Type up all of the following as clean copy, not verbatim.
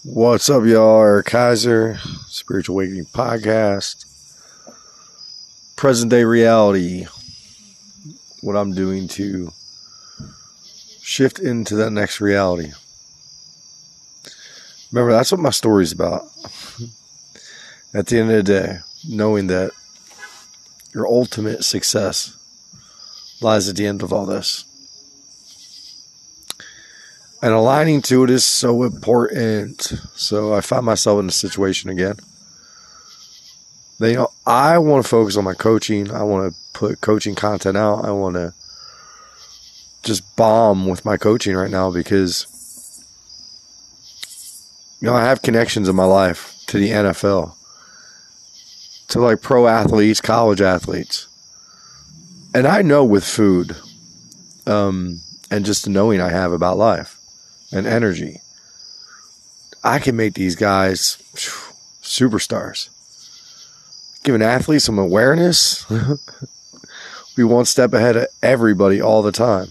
What's up, y'all? Eric Kaiser, Spiritual Awakening Podcast. Present day reality. What I'm doing to shift into that next reality. Remember, that's what my story's about. At the end of the day, knowing that your ultimate success lies at the end of all this. And aligning to it is so important. So I find myself in a situation again. I want to focus on my coaching. I want to put coaching content out. I want to just bomb with my coaching right now because, I have connections in my life to the NFL, to like pro athletes, college athletes. And I know with food, and just the knowing I have about life and energy, I can make these guys superstars. Give an athlete some awareness. Be one step ahead of everybody all the time.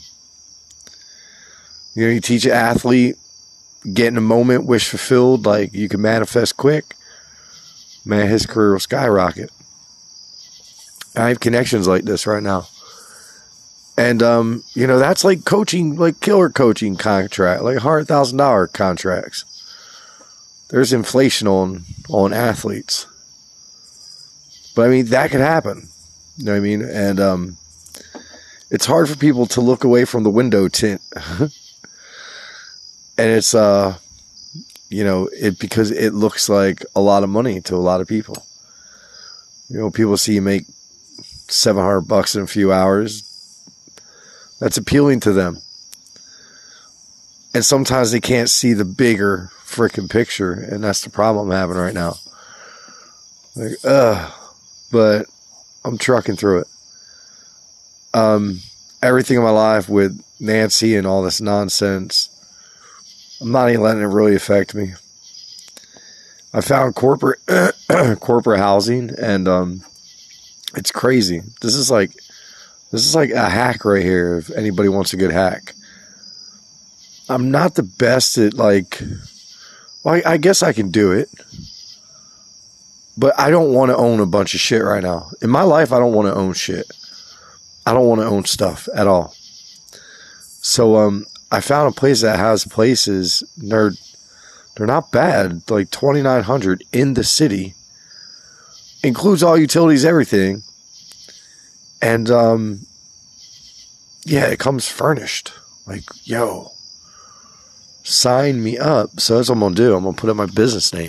You teach an athlete, get in a moment, wish fulfilled, like you can manifest quick. Man, his career will skyrocket. I have connections like this right now. And, that's like coaching, like killer coaching contract, like $100,000 contracts. There's inflation on athletes. But, that could happen. You know what I mean? And it's hard for people to look away from the window tint. And it's, because it looks like a lot of money to a lot of people. People see you make $700 in a few hours. That's appealing to them. And sometimes they can't see the bigger freaking picture. And that's the problem I'm having right now. But I'm trucking through it. Everything in my life with Nancy and all this nonsense, I'm not even letting it really affect me. I found corporate housing, and it's crazy. This is like a hack right here. If anybody wants a good hack, I'm not the best at I guess I can do it, but I don't want to own a bunch of shit right now. In my life, I don't want to own shit. I don't want to own stuff at all. So I found a place that has places. They're not bad. Like $2,900 in the city. Includes all utilities, everything. And it comes furnished. Like, sign me up. So that's what I'm gonna do. I'm gonna put up my business name.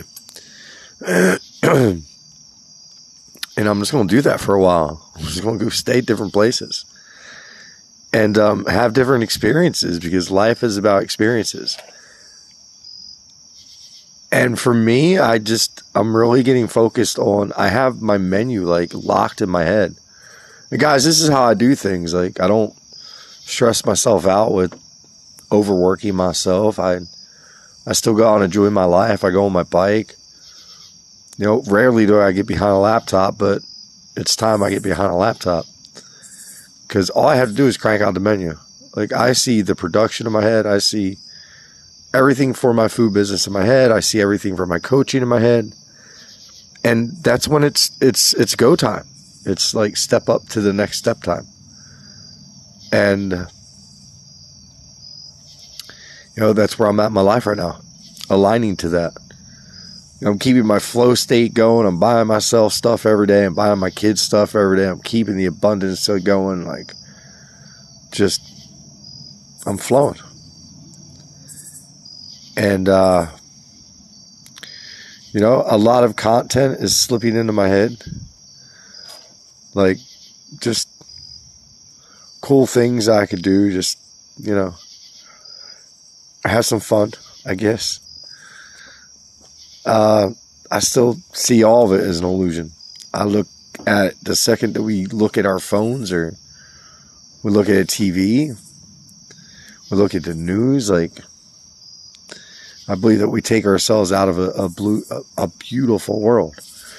And I'm just going to do that for a while. I'm just going to go stay at different places. And have different experiences, because life is about experiences. And for me, I'm really getting focused on, I have my menu locked in my head. And guys, this is how I do things. I don't stress myself out with overworking myself. I still go out and enjoy my life. I go on my bike. Rarely do I get behind a laptop, but it's time I get behind a laptop. Because all I have to do is crank out the menu. I see the production in my head. I see everything for my food business in my head. I see everything for my coaching in my head. And that's when it's go time. It's step up to the next step time. And, that's where I'm at in my life right now. Aligning to that. I'm keeping my flow state going. I'm buying myself stuff every day. I'm buying my kids stuff every day. I'm keeping the abundance going. I'm flowing. And, a lot of content is slipping into my head. Just cool things I could do. Just, have some fun, I guess. I still see all of it as an illusion. I look at the second that we look at our phones, or we look at a TV, we look at the news, I believe that we take ourselves out of a beautiful world.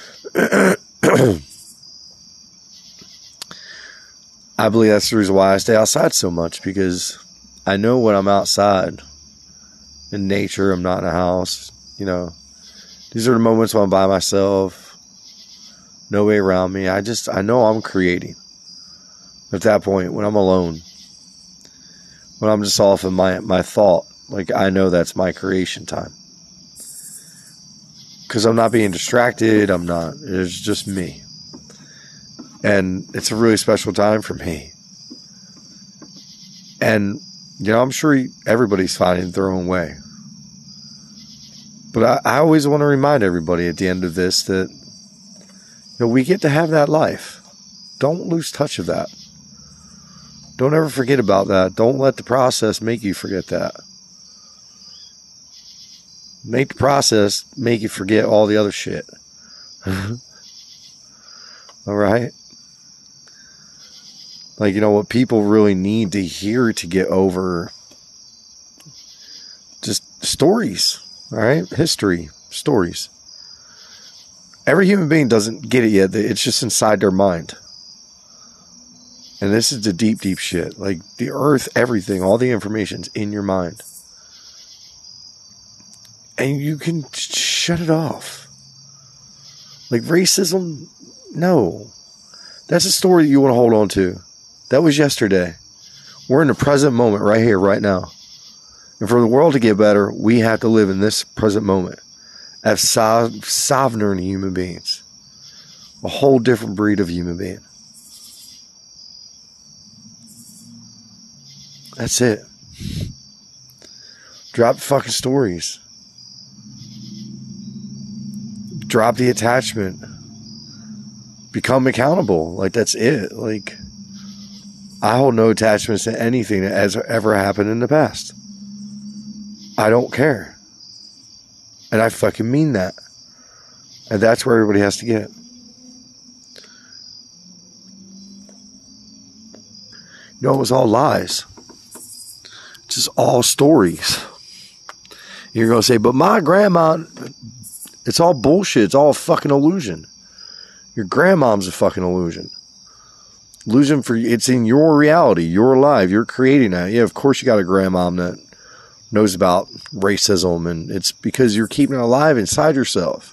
I believe that's the reason why I stay outside so much, because I know when I'm outside in nature, I'm not in a house, these are the moments when I'm by myself, nobody around me. I know I'm creating at that point when I'm alone, when I'm just off in my thought. Like, I know that's my creation time. Because I'm not being distracted. It's just me. And it's a really special time for me. And, I'm sure everybody's finding their own way. But I always want to remind everybody at the end of this that, we get to have that life. Don't lose touch of that. Don't ever forget about that. Don't let the process make you forget that. Make the process make you forget all the other shit. All right? Like, what people really need to hear to get over just stories. All right? History. Stories. Every human being doesn't get it yet. It's just inside their mind. And this is the deep, deep shit. Like, the earth, everything, all the information's in your mind. And you can shut it off. Like, racism, no. That's a story that you want to hold on to. That was yesterday. We're in the present moment right here, right now. And for the world to get better, we have to live in this present moment as sovereign human beings. A whole different breed of human being. That's it. Drop fucking stories. Drop the attachment. Become accountable. Like, that's it. Like, I hold no attachments to anything that has ever happened in the past. I don't care. And I fucking mean that. And that's where everybody has to get. It was all lies. Just all stories. You're going to say, but my grandma, it's all bullshit. It's all a fucking illusion. Your grandmom's a fucking illusion. Illusion it's in your reality. You're alive. You're creating that. Yeah, of course you got a grandmom that knows about racism, and it's because you're keeping it alive inside yourself.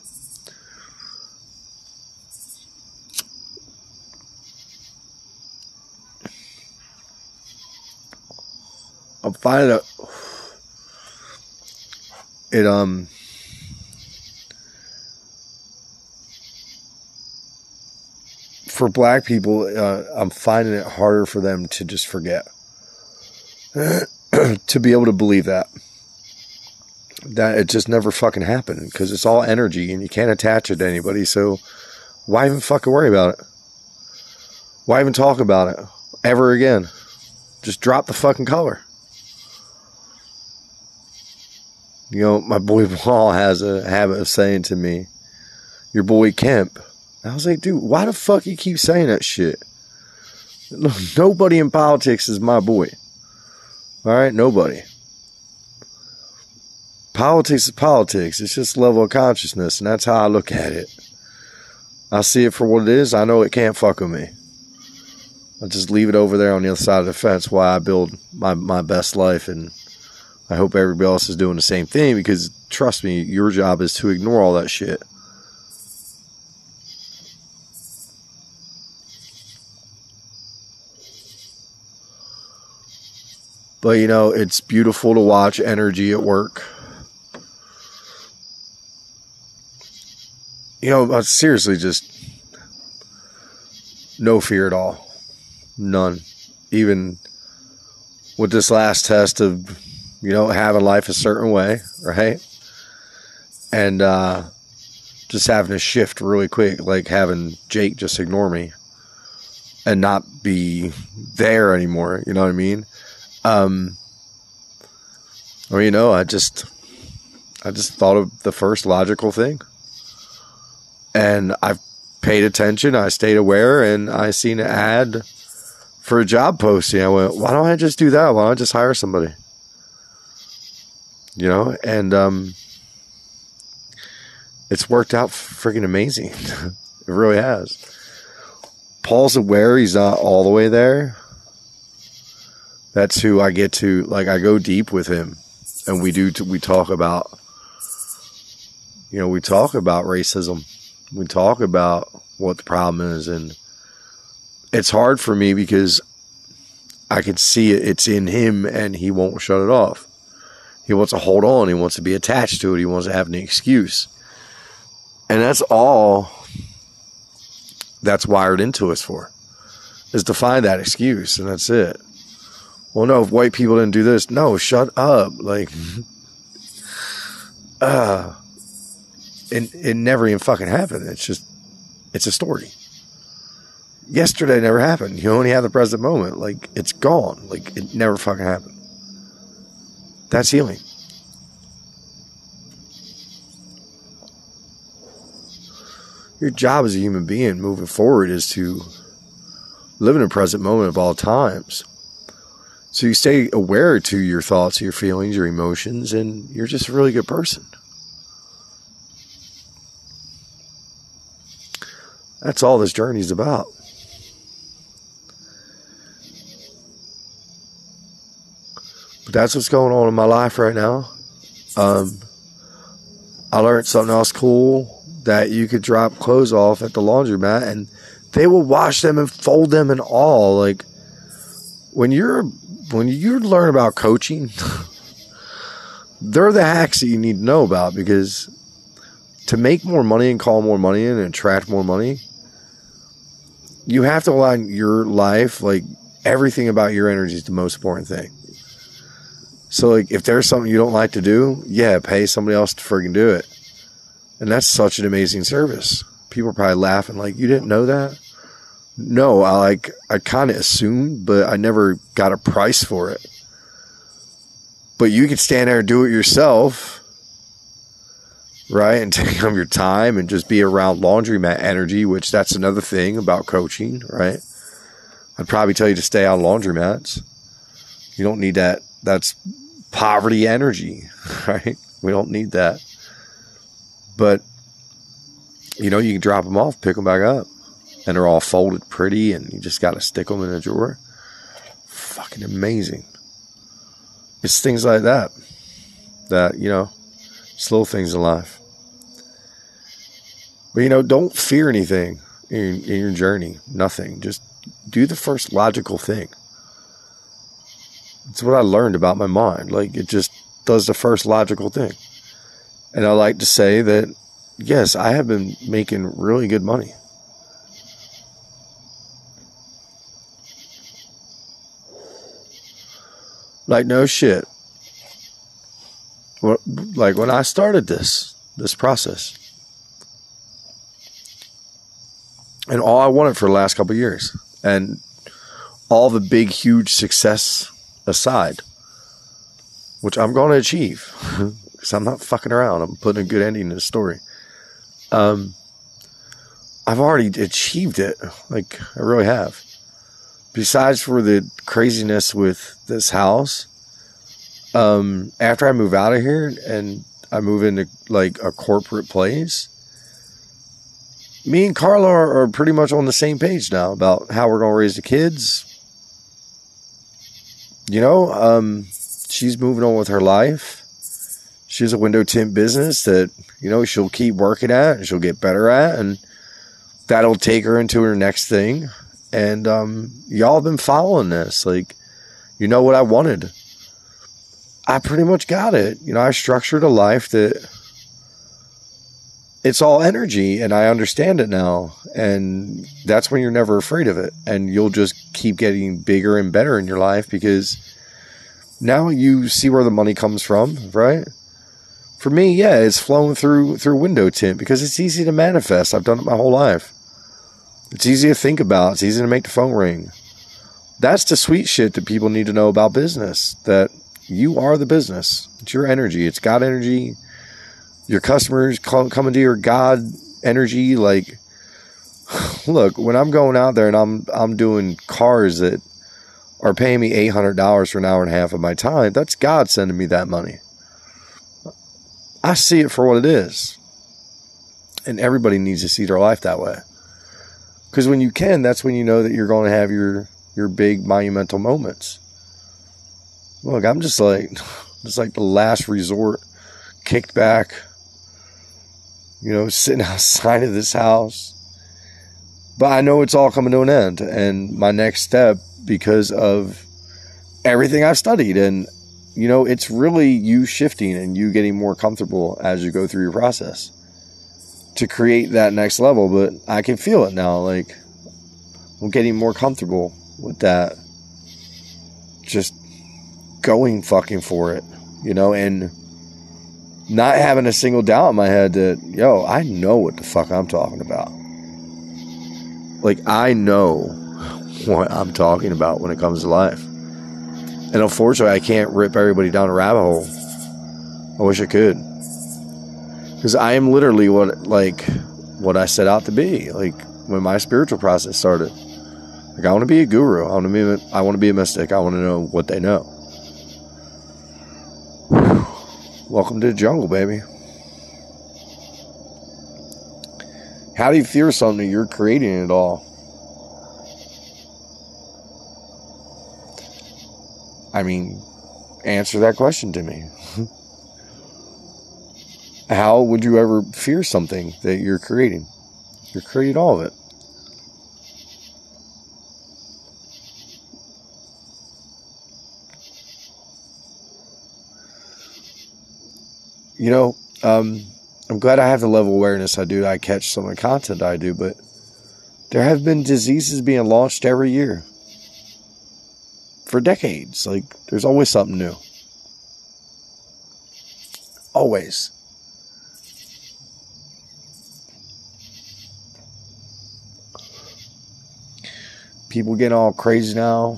I'm finding for black people, I'm finding it harder for them to just forget. To be able to believe that it just never fucking happened, because it's all energy and you can't attach it to anybody. So why even fucking worry about it? Why even talk about it ever again? Just drop the fucking color. My boy Paul has a habit of saying to me, your boy Kemp. I was like, dude, why the fuck you keep saying that shit? Nobody in politics is my boy. All right, nobody. Politics is politics. It's just level of consciousness, and that's how I look at it. I see it for what it is. I know it can't fuck with me. I just leave it over there on the other side of the fence while I build my best life, and I hope everybody else is doing the same thing, because trust me, your job is to ignore all that shit. But, it's beautiful to watch energy at work. Seriously, just no fear at all. None. Even with this last test of, having life a certain way, right? And just having to shift really quick, like having Jake just ignore me and not be there anymore, you know what I mean? I just thought of the first logical thing, and I paid attention. I stayed aware, and I seen an ad for a job posting. I went, why don't I just do that? Why don't I just hire somebody? And it's worked out freaking amazing. It really has. Paul's aware he's not all the way there. That's who I get to, I go deep with him, and we talk about we talk about racism. We talk about what the problem is, and it's hard for me because I can see it's in him and he won't shut it off. He wants to hold on. He wants to be attached to it. He wants to have an excuse. And that's all that's wired into us for, is to find that excuse, and that's it. Well, no, if white people didn't do this, no, shut up. Like, it never even fucking happened. It's a story. Yesterday never happened. You only have the present moment. Like, it's gone. Like, it never fucking happened. That's healing. Your job as a human being moving forward is to live in the present moment of all times. So you stay aware to your thoughts, your feelings, your emotions, and you're just a really good person. That's all this journey is about. But that's what's going on in my life right now. I learned something else cool, that you could drop clothes off at the laundromat and they will wash them and fold them and all. Like, when you learn about coaching, they're the hacks that you need to know about, because to make more money and call more money in and attract more money, you have to align your life, like, everything about your energy is the most important thing. So, like, if there's something you don't like to do, yeah, pay somebody else to friggin' do it. And that's such an amazing service. People are probably laughing like, you didn't know that? No, I kind of assumed, but I never got a price for it. But you could stand there and do it yourself, right? And take up your time and just be around laundromat energy, which that's another thing about coaching, right? I'd probably tell you to stay on laundromats. You don't need that. That's poverty energy, right? We don't need that. But, you can drop them off, pick them back up, and they're all folded pretty, and you just got to stick them in a drawer. Fucking amazing. It's things like that, just little things in life. But, don't fear anything in your journey. Nothing. Just do the first logical thing. It's what I learned about my mind. Like, it just does the first logical thing. And I like to say that, yes, I have been making really good money. Like, no shit. Like, when I started this process, and all I wanted for the last couple of years, and all the big, huge success aside, which I'm going to achieve, because I'm not fucking around. I'm putting a good ending to the story. I've already achieved it. Like, I really have. Besides for the craziness with this house, after I move out of here and I move into, like, a corporate place, me and Carla are pretty much on the same page now about how we're going to raise the kids. She's moving on with her life. She has a window tint business that, she'll keep working at and she'll get better at, and that'll take her into her next thing. And y'all have been following this. Like, what I wanted. I pretty much got it. I structured a life that it's all energy, and I understand it now. And that's when you're never afraid of it. And you'll just keep getting bigger and better in your life, because now you see where the money comes from, right? For me, yeah, it's flowing through window tint, because it's easy to manifest. I've done it my whole life. It's easy to think about. It's easy to make the phone ring. That's the sweet shit that people need to know about business, that you are the business. It's your energy. It's God energy. Your customers coming to your God energy. Like, look, when I'm going out there and I'm doing cars that are paying me $800 for an hour and a half of my time, that's God sending me that money. I see it for what it is. And everybody needs to see their life that way. Because when you can, that's when you know that you're going to have your big monumental moments. Look, I'm just like the last resort, kicked back, sitting outside of this house. But I know it's all coming to an end. And my next step, because of everything I've studied, and, it's really you shifting and you getting more comfortable as you go through your process to create that next level. But I can feel it now. Like, I'm getting more comfortable with that. Just going fucking for it, and not having a single doubt in my head that, I know what the fuck I'm talking about. Like, I know what I'm talking about when it comes to life. And unfortunately, I can't rip everybody down a rabbit hole. I wish I could. Because I am literally what I set out to be. Like, when my spiritual process started. Like, I want to be a guru. I want to be a mystic. I want to know what they know. Welcome to the jungle, baby. How do you fear something you're creating it all? I mean, answer that question to me. How would you ever fear something that you're creating? You're creating all of it. I'm glad I have the level of awareness I do. I catch some of the content I do, but there have been diseases being launched every year for decades. Like, there's always something new. Always. People getting all crazy now.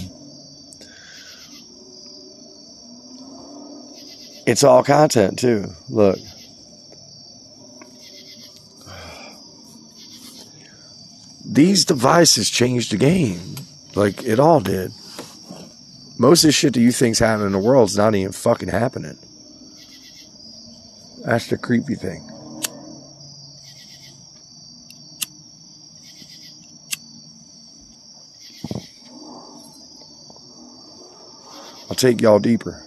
It's all content too. Look. These devices changed the game. Like, it all did. Most of the shit that you think's happening in the world's not even fucking happening. That's the creepy thing. I'll take y'all deeper.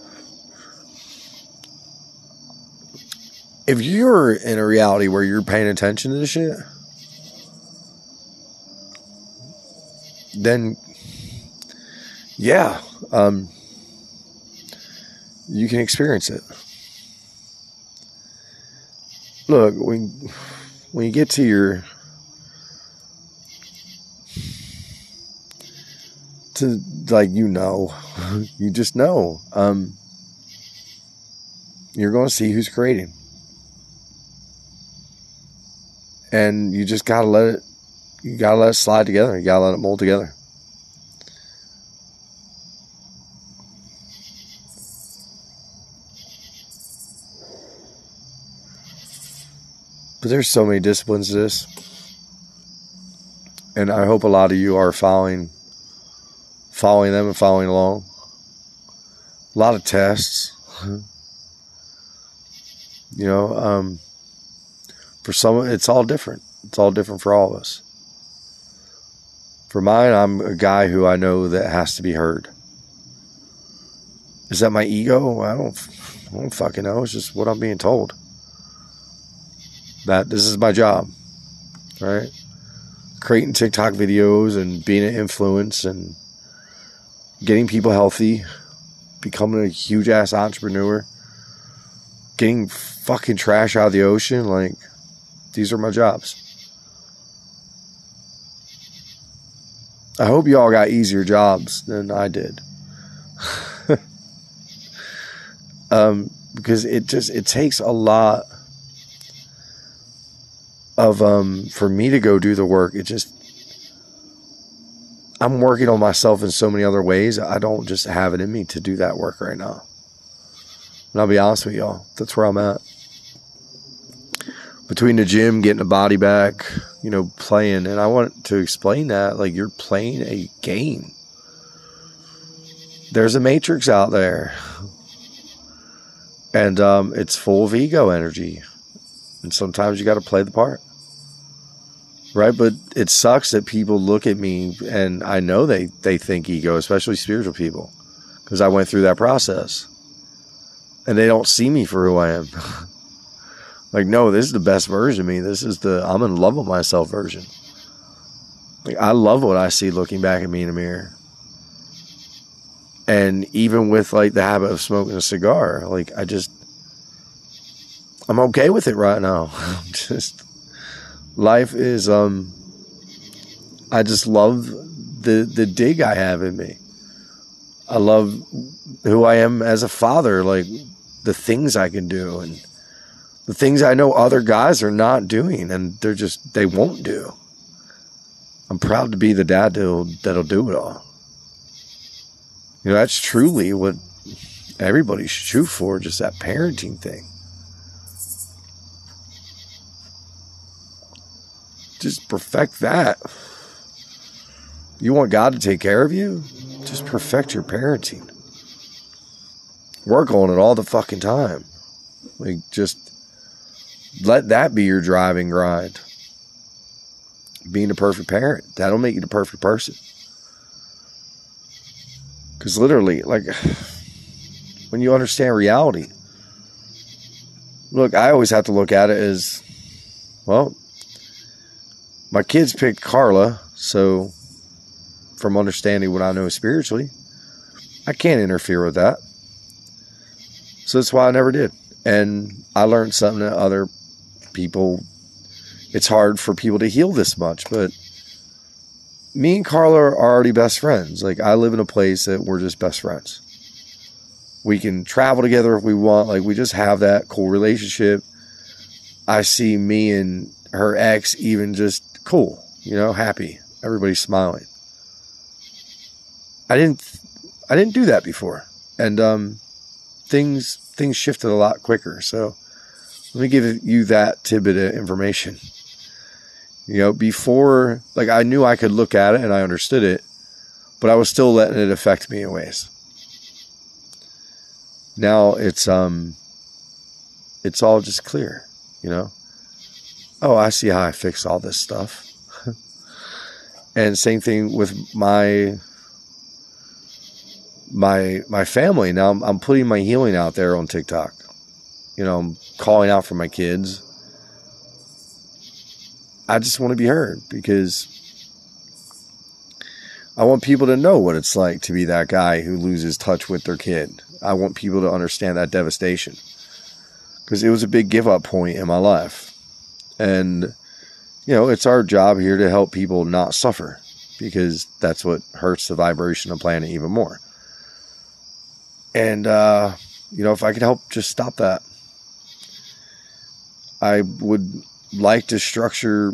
If you're in a reality where you're paying attention to this shit, then yeah, you can experience it. Look, when you get to you just know, you're going to see who's creating. And you just gotta let it slide together. You gotta let it mold together. But there's so many disciplines to this. And I hope a lot of you are following them and following along. A lot of tests. For some, it's all different. It's all different for all of us. For mine, I'm a guy who I know that has to be heard. Is that my ego? I don't fucking know. It's just what I'm being told. That this is my job. Right? Creating TikTok videos and being an influence and getting people healthy. Becoming a huge ass entrepreneur. Getting fucking trash out of the ocean. Like, these are my jobs. I hope y'all got easier jobs than I did. Because it takes a lot of, for me to go do the work. I'm working on myself in so many other ways. I don't just have it in me to do that work right now. And I'll be honest with y'all. That's where I'm at. Between the gym, getting the body back, playing. And I want to explain that, like, you're playing a game. There's a matrix out there. And it's full of ego energy. And sometimes you got to play the part. Right? But it sucks that people look at me and I know they think ego, especially spiritual people. Because I went through that process. And they don't see me for who I am. Like, no, this is the best version of me. This is the I'm in love with myself version. Like, I love what I see looking back at me in the mirror. And even with, like, the habit of smoking a cigar, like, I'm okay with it right now. Life is, I just love the dig I have in me. I love who I am as a father, like, the things I can do, and the things I know other guys are not doing, and they won't do. I'm proud to be the dad that'll do it all. You know, that's truly what everybody should shoot for, just that parenting thing. Just perfect that. You want God to take care of you? Just perfect your parenting. Work on it all the fucking time. Like, just let that be your driving grind. Being a perfect parent. That'll make you the perfect person. Because literally, like, when you understand reality, look, I always have to look at it as, well, my kids picked Carla, so from understanding what I know spiritually, I can't interfere with that. So that's why I never did. And I learned something that other people, it's hard for people to heal this much, but me and Carla are already best friends. Like, I live in a place that we're just best friends. We can travel together if we want. Like, we just have that cool relationship. I see me and her ex even just cool, you know, happy. Everybody's smiling. I didn't do that before. And things shifted a lot quicker. So let me give you that tidbit of information. You know, before, like, I knew I could look at it and I understood it, but I was still letting it affect me in ways. Now it's all just clear, you know? Oh, I see how I fix all this stuff. And same thing with my family. Now I'm putting my healing out there on TikTok. You know, I'm calling out for my kids. I just want to be heard because I want people to know what it's like to be that guy who loses touch with their kid. I want people to understand that devastation because it was a big give up point in my life. And, you know, it's our job here to help people not suffer because that's what hurts the vibration of the planet even more. And, you know, if I could help just stop that, I would like to structure,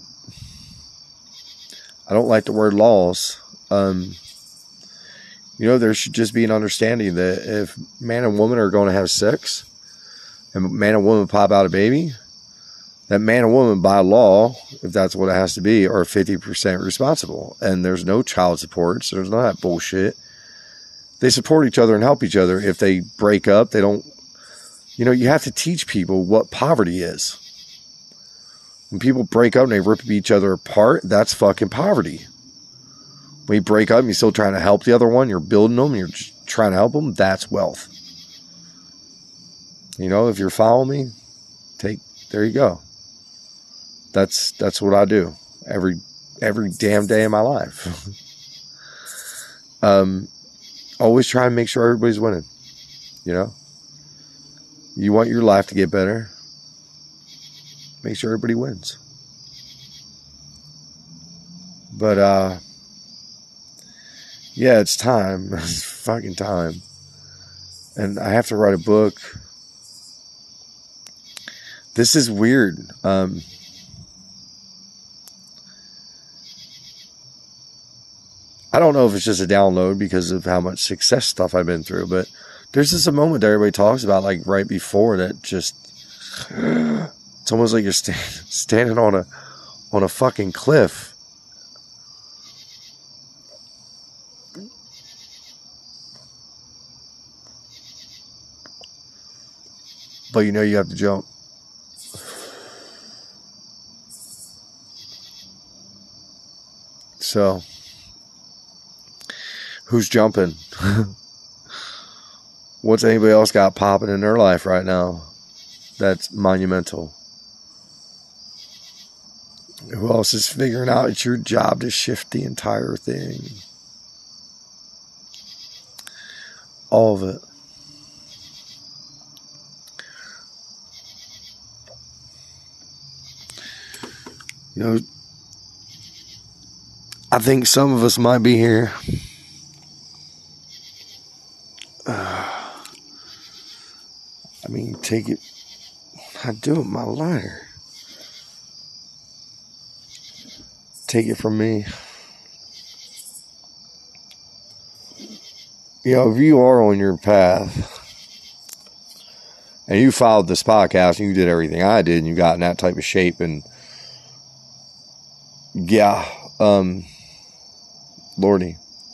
I don't like the word laws. You know, there should just be an understanding that if man and woman are going to have sex and man and woman pop out a baby, that man and woman by law, if that's what it has to be, are 50% responsible. And there's no child support, so there's none of that bullshit. They support each other and help each other. If they break up, they don't, you know, you have to teach people what poverty is. When people break up and they rip each other apart, that's fucking poverty. When you break up and you're still trying to help the other one, you're building them, you're just trying to help them, that's wealth. You know, if you're following me, there you go. That's what I do every damn day of my life. Always try and make sure everybody's winning. You know? You want your life to get better. Make sure everybody wins. But, yeah, it's time. It's fucking time. And I have to write a book. This is weird. I don't know if it's just a download because of how much success stuff I've been through, but there's just a moment that everybody talks about, like, right before that just... It's almost like you're standing on a fucking cliff. But you know you have to jump. So, who's jumping? What's anybody else got popping in their life right now that's monumental? Who else is figuring out it's your job to shift the entire thing? All of it. You know, I think some of us might be here. I mean, take it. I do it with my lighter. Take it from me. You know, if you are on your path and you followed this podcast and you did everything I did and you got in that type of shape, and yeah, Lordy.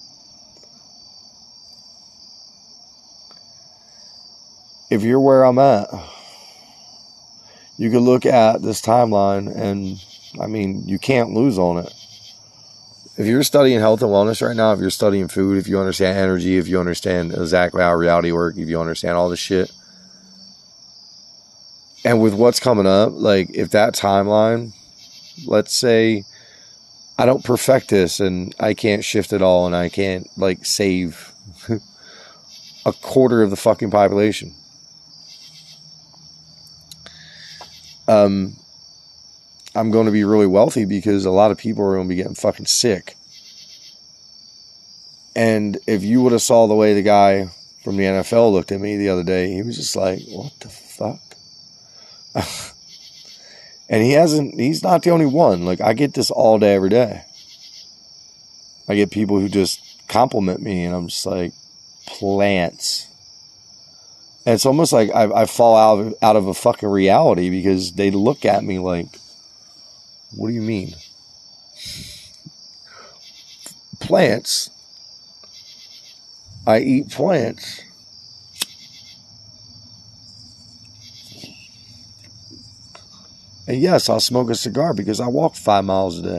If you're where I'm at, you can look at this timeline and, I mean, you can't lose on it. If you're studying health and wellness right now, if you're studying food, if you understand energy, if you understand exactly how reality works, if you understand all this shit, and with what's coming up, like, if that timeline, let's say I don't perfect this and I can't shift it all and I can't, like, save a quarter of the fucking population. I'm going to be really wealthy because a lot of people are going to be getting fucking sick. And if you would have saw the way the guy from the NFL looked at me the other day, he was just like, what the fuck? And he's not the only one. Like, I get this all day, every day. I get people who just compliment me and I'm just like, plants. And it's almost like I fall out of a fucking reality because they look at me like, what do you mean? Plants. I eat plants. And yes, I'll smoke a cigar because I walk 5 miles a day.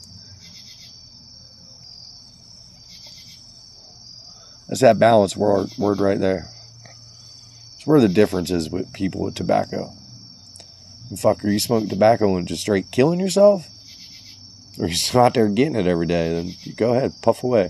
That's that balance word right there. It's where the difference is with people with tobacco. And fucker, you smoke tobacco and just straight killing yourself? Or you're just out there getting it every day? Then you go ahead, puff away.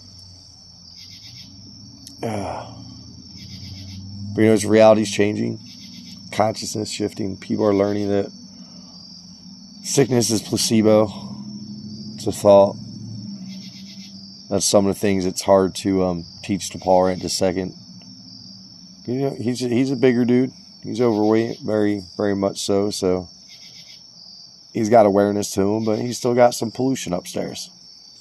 But you know, as reality's changing, consciousness shifting, people are learning that sickness is placebo. It's a thought. That's some of the things it's hard to teach to Paul right this second. You know, he's a bigger dude. He's overweight, very, very much so. So he's got awareness to him, but he's still got some pollution upstairs.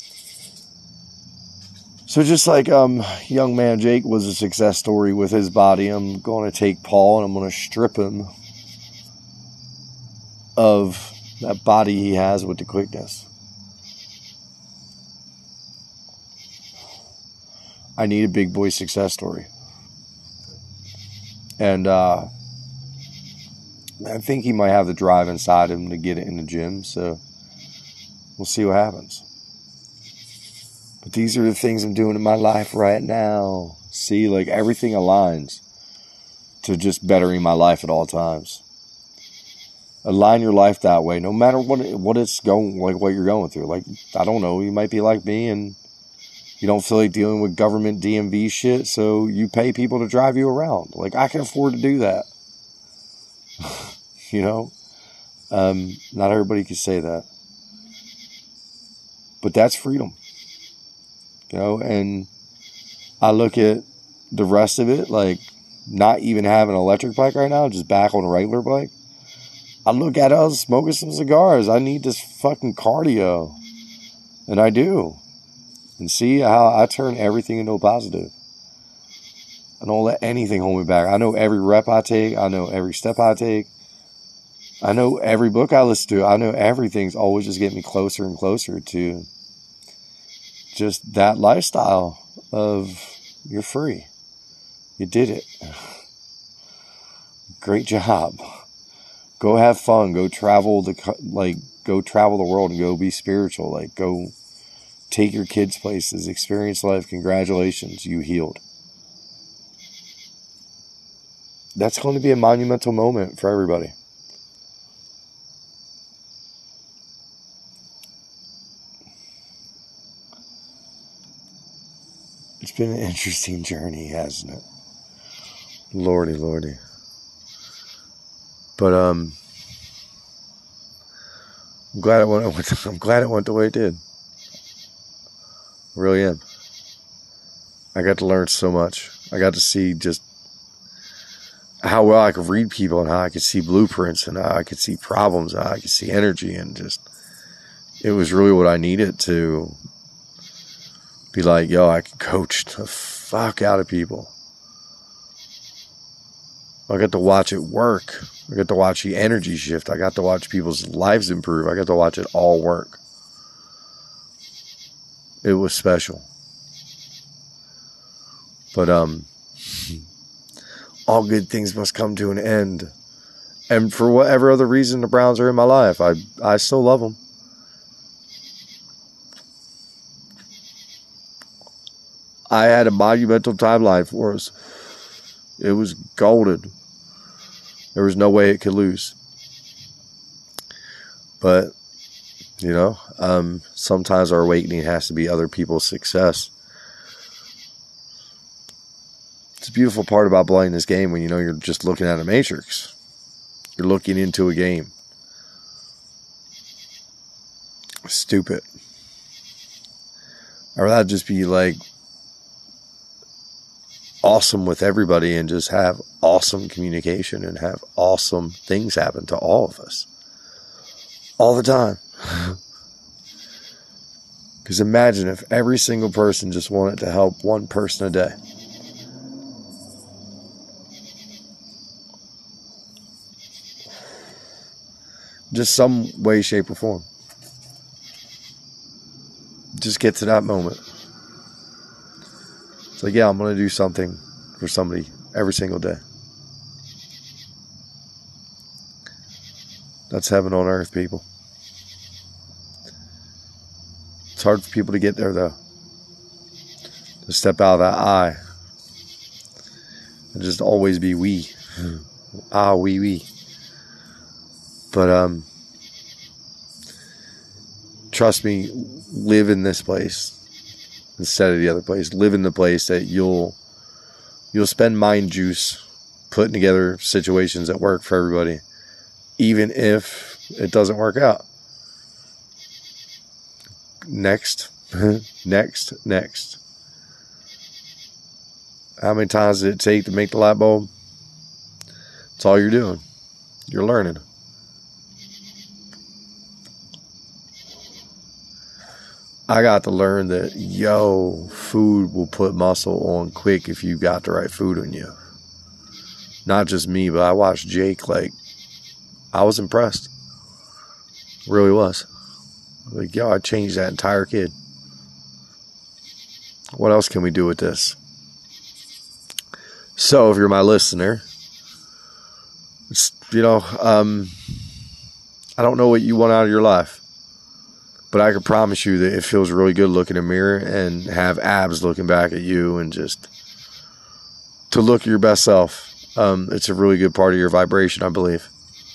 So just like young man Jake was a success story with his body, I'm going to take Paul and I'm going to strip him of that body he has with the quickness. I need a big boy success story. And I think he might have the drive inside him to get it in the gym, so we'll see what happens. But these are the things I'm doing in my life right now. See, like, everything aligns to just bettering my life at all times. Align your life that way, no matter what it's going, like what you're going through. Like, I don't know, you might be like me and you don't feel like dealing with government DMV shit, so you pay people to drive you around. Like, I can afford to do that. You know? Not everybody can say that. But that's freedom. You know, and I look at the rest of it, like, not even having an electric bike right now, just back on a regular bike. I look at us smoking some cigars. I need this fucking cardio. And I do. And see how I turn everything into a positive. I don't let anything hold me back. I know every rep I take. I know every step I take. I know every book I listen to. I know everything's always just getting me closer and closer to just that lifestyle of you're free. You did it. Great job. Go have fun. Go travel go travel the world and go be spiritual. Like, go take your kids places. Experience life. Congratulations. You healed. That's going to be a monumental moment for everybody. It's been an interesting journey, hasn't it? Lordy, lordy. But I'm glad it went. I'm glad it went the way it did. I really am. I got to learn so much. I got to see just how well I could read people, and how I could see blueprints, and how I could see problems, and how I could see energy, and just it was really what I needed to be like, yo, I can coach the fuck out of people. I got to watch it work. I got to watch the energy shift. I got to watch people's lives improve. I got to watch it all work. It was special. But all good things must come to an end. And for whatever other reason the Browns are in my life, I still love them. I had a monumental timeline for us. It was golden. There was no way it could lose. But, you know, sometimes our awakening has to be other people's success. It's a beautiful part about playing this game when you know you're just looking at a matrix. You're looking into a game. Stupid. I'd rather just be like awesome with everybody and just have awesome communication and have awesome things happen to all of us all the time. Because imagine if every single person just wanted to help one person a day. Just some way, shape, or form. Just get to that moment. It's like, yeah, I'm going to do something for somebody every single day. That's heaven on earth, people. It's hard for people to get there, though. To step out of that I. And just always be we. We. But, trust me, live in this place instead of the other place. Live in the place that you'll spend mind juice putting together situations that work for everybody, even if it doesn't work out. Next. Next. How many times did it take to make the light bulb? That's all you're doing. You're learning. I got to learn that, food will put muscle on quick if you got the right food on you. Not just me, but I watched Jake, I was impressed. Really was. I changed that entire kid. What else can we do with this? So, if you're my listener, I don't know what you want out of your life. But I can promise you that it feels really good looking in a mirror and have abs looking back at you and just to look at your best self. It's a really good part of your vibration, I believe.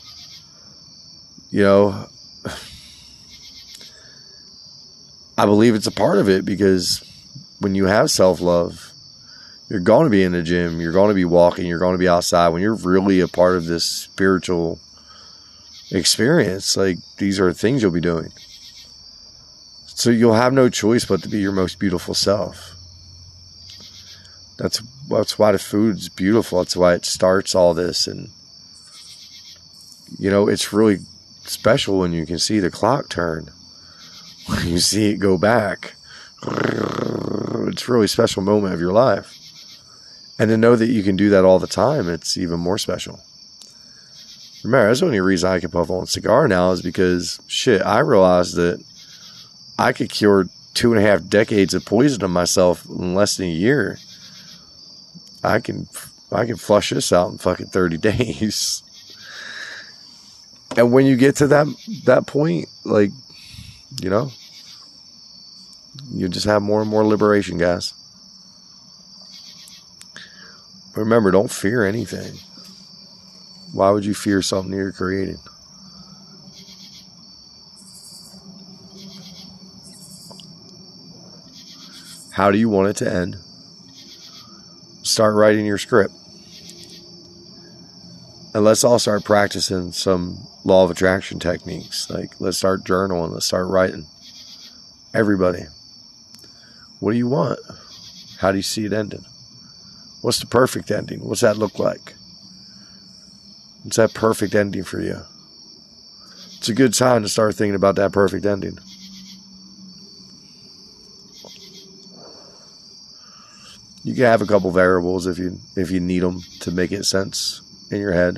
I believe it's a part of it because when you have self-love, you're going to be in the gym, you're going to be walking, you're going to be outside. When you're really a part of this spiritual experience, these are things you'll be doing. So you'll have no choice but to be your most beautiful self. That's why the food's beautiful. That's why it starts all this. And, it's really special when you can see the clock turn. When you see it go back. It's a really special moment of your life. And to know that you can do that all the time, it's even more special. Remember, that's the only reason I can puff on a cigar now is because, I realized that I could cure 2.5 decades of poisoning myself in less than a year. I can flush this out in fucking 30 days. And when you get to that point, you just have more and more liberation, guys. But remember, don't fear anything. Why would you fear something you're creating? How do you want it to end? start writing your script. And let's all start practicing some law of attraction techniques. Like, let's start journaling. Let's start writing. Everybody. What do you want? How do you see it ending? What's the perfect ending? What's that look like? What's that perfect ending for you? It's a good time to start thinking about that perfect ending. You can have a couple variables if you need them to make it sense in your head.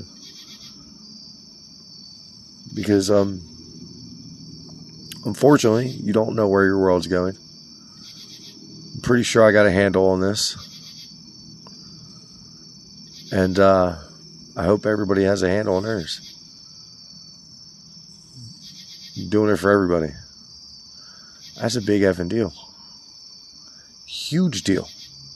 Because unfortunately, you don't know where your world's going. I'm pretty sure I got a handle on this. And I hope everybody has a handle on theirs. I'm doing it for everybody. That's a big effing deal. Huge deal.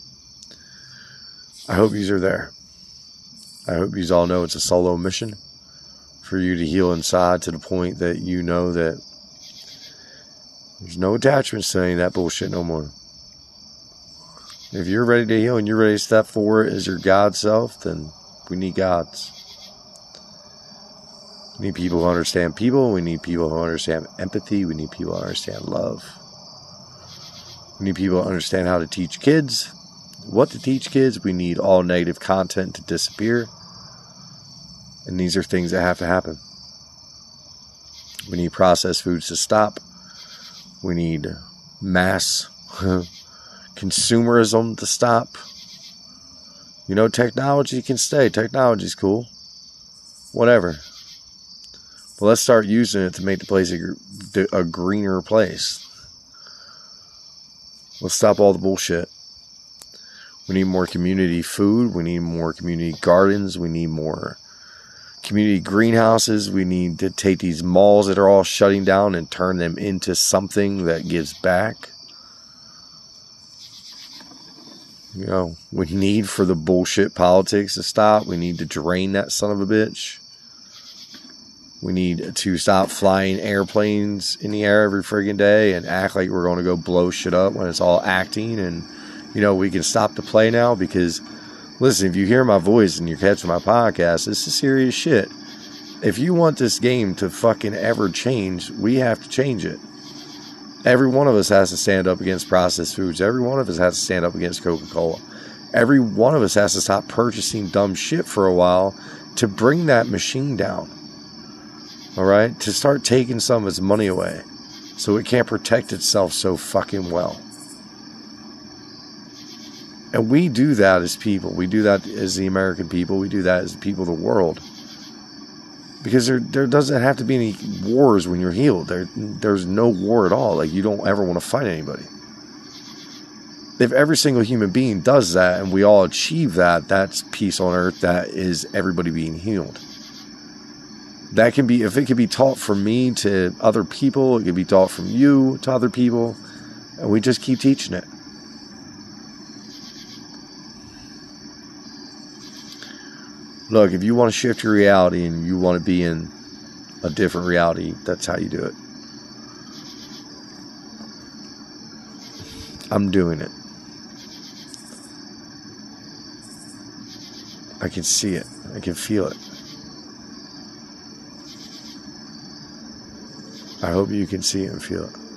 I hope yous are there. I hope yous all know it's a solo mission for you to heal inside to the point that you know that there's no attachments to any of that bullshit no more. If you're ready to heal and you're ready to step forward as your God self, then we need gods. We need people who understand people. We need people who understand empathy. We need people who understand love. We need people who understand how to teach kids. What to teach kids. We need all negative content to disappear. And these are things that have to happen. We need processed foods to stop. We need mass consumerism to stop. You know, technology can stay. Technology's cool. Whatever. But let's start using it to make the place a greener place. Let's stop all the bullshit. We need more community food. We need more community gardens. We need more community greenhouses. We need to take these malls that are all shutting down and turn them into something that gives back. You know, we need for the bullshit politics to stop. We need to drain that son of a bitch. We need to stop flying airplanes in the air every friggin' day and act like we're going to go blow shit up when it's all acting. And, you know, we can stop the play now because, listen, if you hear my voice and you're catching my podcast, this is serious shit. If you want this game to fucking ever change, we have to change it. Every one of us has to stand up against processed foods. Every one of us has to stand up against Coca-Cola. Every one of us has to stop purchasing dumb shit for a while to bring that machine down. Alright? To start taking some of its money away so it can't protect itself so fucking well. And we do that as people. We do that as the American people. We do that as the people of the world. Because there doesn't have to be any wars when you're healed. There's no war at all. Like, you don't ever want to fight anybody. If every single human being does that and we all achieve that, that's peace on earth. That is everybody being healed. That can be, if it can be taught from me to other people, it can be taught from you to other people, and we just keep teaching it. Look, if you want to shift your reality and you want to be in a different reality, that's how you do it. I'm doing it. I can see it. I can feel it. I hope you can see it and feel it.